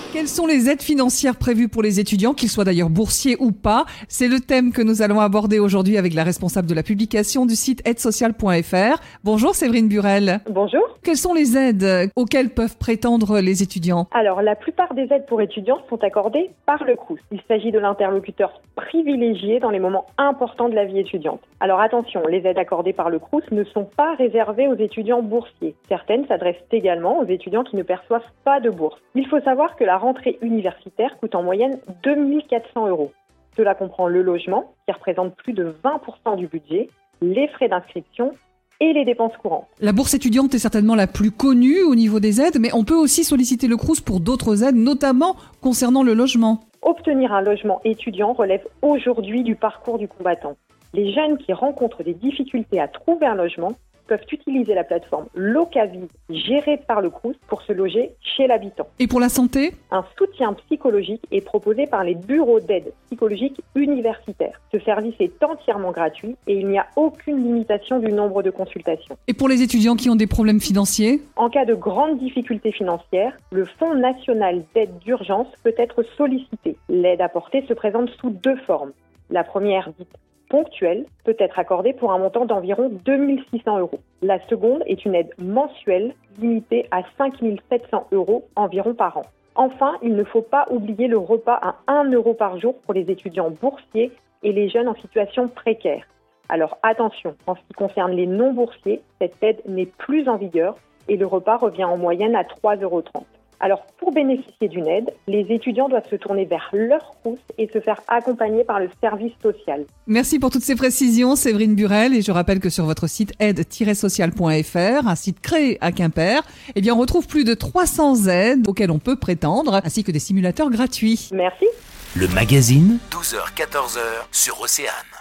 Quelles sont les aides financières prévues pour les étudiants, qu'ils soient d'ailleurs boursiers ou pas? C'est le thème que nous allons aborder aujourd'hui avec la responsable de la publication du site aidesociale.fr. Bonjour Séverine Burel. Bonjour. Quelles sont les aides auxquelles peuvent prétendre les étudiants? Alors, la plupart des aides pour étudiants sont accordées par le Crous. Il s'agit de l'interlocuteur privilégié dans les moments importants de la vie étudiante. Alors attention, les aides accordées par le Crous ne sont pas réservées aux étudiants boursiers. Certaines s'adressent également aux étudiants qui ne perçoivent pas de bourse. Il faut savoir que la rentrée universitaire coûte en moyenne 2 400 €. Cela comprend le logement, qui représente plus de 20% du budget, les frais d'inscription et les dépenses courantes. La bourse étudiante est certainement la plus connue au niveau des aides, mais on peut aussi solliciter le Crous pour d'autres aides, notamment concernant le logement. Obtenir un logement étudiant relève aujourd'hui du parcours du combattant. Les jeunes qui rencontrent des difficultés à trouver un logement peuvent utiliser la plateforme Locavise gérée par le Crous pour se loger chez l'habitant. Et pour la santé? Un soutien psychologique est proposé par les bureaux d'aide psychologique universitaires. Ce service est entièrement gratuit et il n'y a aucune limitation du nombre de consultations. Et pour les étudiants qui ont des problèmes financiers? En cas de grandes difficultés financières, le Fonds national d'aide d'urgence peut être sollicité. L'aide apportée se présente sous deux formes. La première, dite ponctuelle, peut être accordée pour un montant d'environ 2 600 €. La seconde est une aide mensuelle limitée à 5 700 € environ par an. Enfin, il ne faut pas oublier le repas à 1 € par jour pour les étudiants boursiers et les jeunes en situation précaire. Alors attention, en ce qui concerne les non-boursiers, cette aide n'est plus en vigueur et le repas revient en moyenne à 3,30 €. Alors, pour bénéficier d'une aide, les étudiants doivent se tourner vers leur Crous et se faire accompagner par le service social. Merci pour toutes ces précisions, Séverine Burel. Et je rappelle que sur votre site aide-sociale.fr, un site créé à Quimper, on retrouve plus de 300 aides auxquelles on peut prétendre, ainsi que des simulateurs gratuits. Merci. Le magazine, 12h-14h sur Océane.